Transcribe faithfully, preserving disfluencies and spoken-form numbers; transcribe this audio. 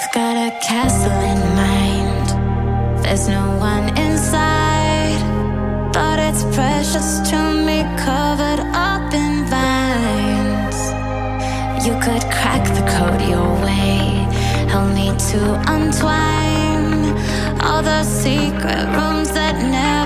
Got a castle in mind. There's no one inside. But it's precious to me, covered up in vines. You could crack the code your way. Help me to untwine all the secret rooms that never